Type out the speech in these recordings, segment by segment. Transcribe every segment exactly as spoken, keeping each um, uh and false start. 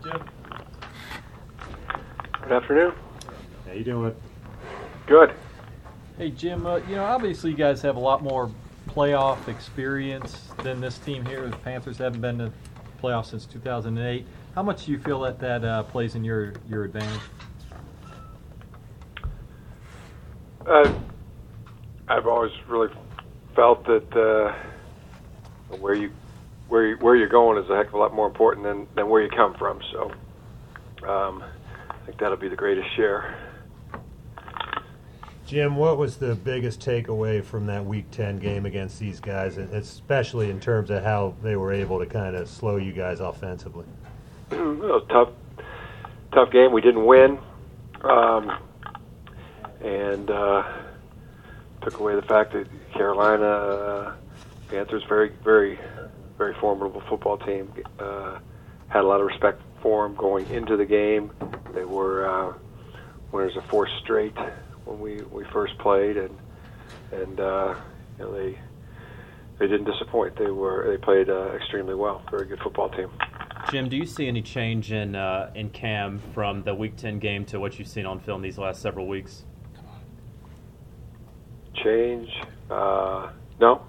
Jim. Good afternoon. How you doing? Good. Hey, Jim, uh, you know, obviously you guys have a lot more playoff experience than this team here. The Panthers haven't been to playoffs since two thousand eight. How much do you feel that that uh, plays in your, your advantage? Uh, I've always really felt that uh, where you where you, where you're going is a heck of a lot more important than, than where you come from. So um, I think that'll be the greatest share. Jim, what was the biggest takeaway from that Week ten game against these guys, especially in terms of how they were able to kind of slow you guys offensively? It was a tough, tough game. We didn't win, um, and uh, took away the fact that Carolina uh, Panthers, very, very, very formidable football team. Uh, had a lot of respect for them going into the game. They were uh, winners of four straight when we, we first played, and and uh, you know, they they didn't disappoint. They were they played uh, extremely well. Very good football team. Jim, do you see any change in uh, in Cam from the Week ten game to what you've seen on film these last several weeks? Change? Uh, no.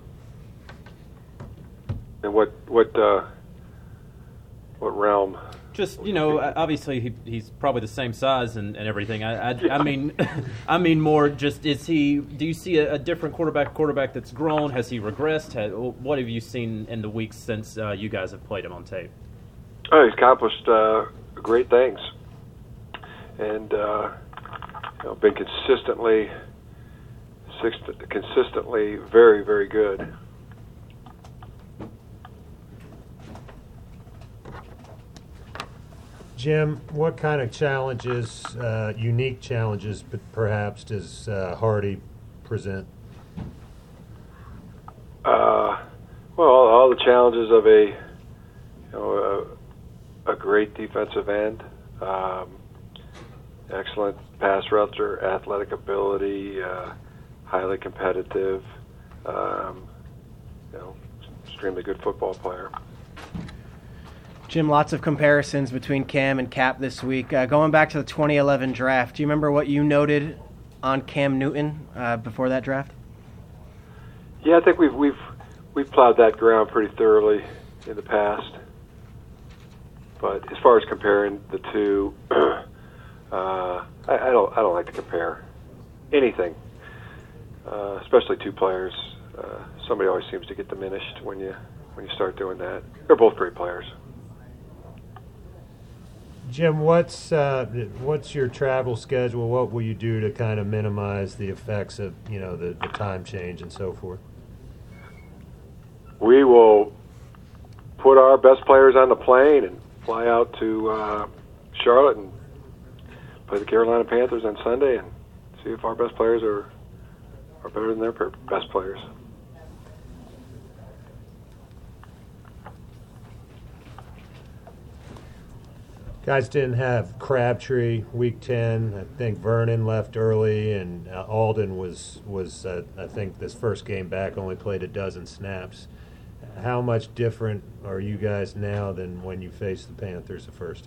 And what what uh, what realm? Just, you know, obviously he, he's probably the same size and, and everything. I, I, I mean, I mean more just is he? Do you see a, a different quarterback? Quarterback that's grown? Has he regressed? Has, what have you seen in the weeks since uh, you guys have played him on tape? Oh, he's accomplished uh, great things, and uh, you know, been consistently, consistently very, very good. Jim, what kind of challenges, uh, unique challenges, perhaps, does uh, Hardy present? Uh, well, all the challenges of a, you know, a, a great defensive end, um, excellent pass rusher, athletic ability, uh, highly competitive, um, you know, extremely good football player. Jim, lots of comparisons between Cam and Cap this week. Uh, going back to the twenty eleven draft, do you remember what you noted on Cam Newton uh, before that draft? Yeah, I think we've we've we've plowed that ground pretty thoroughly in the past. But as far as comparing the two, uh, I, I don't I don't like to compare anything, uh, especially two players. Uh, somebody always seems to get diminished when you when you start doing that. They're both great players. Jim, what's uh, what's your travel schedule? What will you do to kind of minimize the effects of, you know, the, the time change and so forth? We will put our best players on the plane and fly out to uh, Charlotte and play the Carolina Panthers on Sunday and see if our best players are are better than their best players. Guys didn't have Crabtree week ten. I think Vernon left early, and uh, Alden was was uh, I think this first game back only played a dozen snaps. How much different are you guys now than when you faced the Panthers the first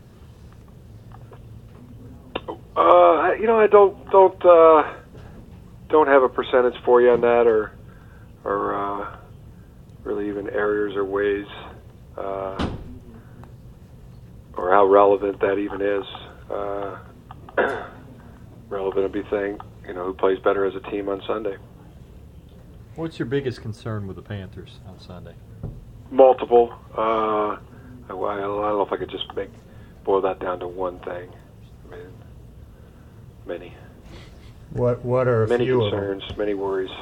time? Uh, you know, I don't don't uh, don't have a percentage for you on that, or or uh, really even areas or ways. Uh, or how relevant that even is. Uh, relevant would be saying, you know, who plays better as a team on Sunday. What's your biggest concern with the Panthers on Sunday? Multiple. Uh, I, I don't know if I could just make boil that down to one thing. I mean, many. What What are a many few concerns, of them? Many worries.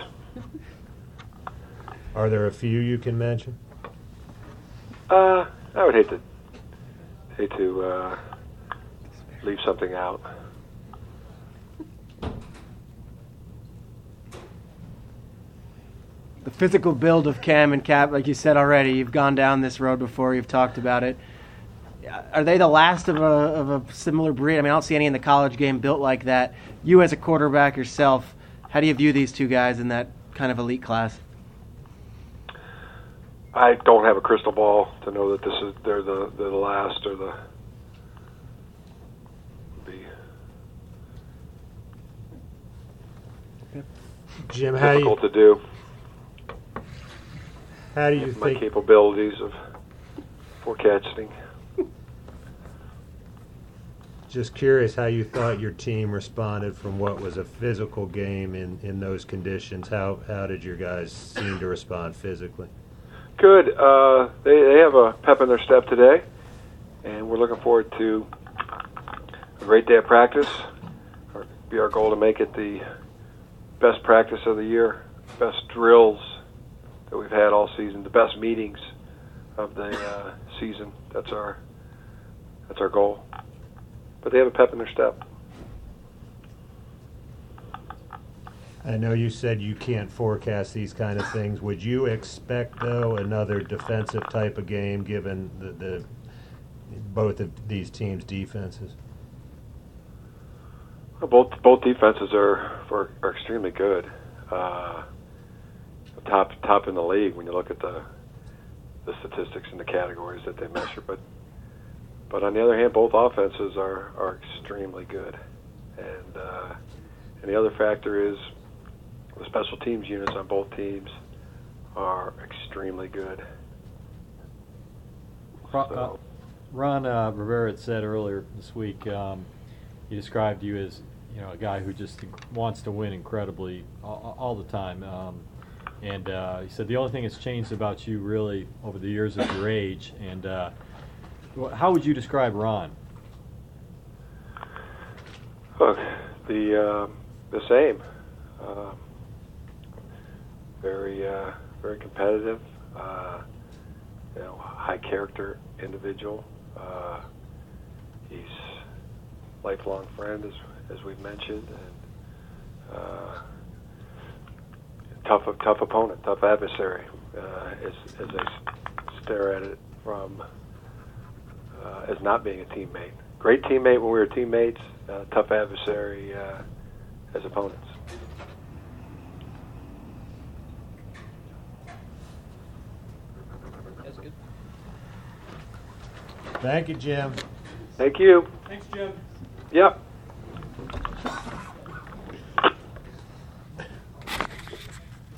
Are there a few you can mention? Uh, I would hate to hate to uh, leave something out. The physical build of Cam and Cap, like you said already, you've gone down this road before, you've talked about it. Are they the last of a, of a similar breed? I mean, I don't see any in the college game built like that. You as a quarterback yourself, how do you view these two guys in that kind of elite class? I don't have a crystal ball to know that this is they're the they're the last or the be. Jim, how do you Difficult to do. how do you My think? capabilities of forecasting. Just curious how you thought your team responded from what was a physical game in, in those conditions. How how did your guys seem to respond physically? Good. Uh, they they have a pep in their step today, and we're looking forward to a great day of practice. It'll be our goal to make it the best practice of the year, best drills that we've had all season, the best meetings of the uh, season. That's our that's our goal. But they have a pep in their step. I know you said you can't forecast these kind of things. Would you expect, though, another defensive type of game given the, the both of these teams' defenses? Well, both both defenses are are, are extremely good. Uh, top top in the league when you look at the the statistics and the categories that they measure. But but on the other hand, both offenses are, are extremely good. And uh, and the other factor is the special teams units on both teams are extremely good. Ron, uh, So, Ron uh, Rivera had said earlier this week, um, he described you as, you know, a guy who just wants to win incredibly all, all the time. Um, and uh, he said the only thing that's changed about you really over the years of your age. And uh, wh- how would you describe Ron? Look, the uh, the same. Uh, very uh, very competitive. Uh, you know, high character individual. Uh, he's lifelong friend, as as we've mentioned, and uh, tough tough opponent, tough adversary. Uh, as as I stare at it from uh, as not being a teammate. Great teammate when we were teammates. Uh, tough adversary uh, as opponents. That's good. Thank you, Jim. Thank you. Thanks, Jim. Yep.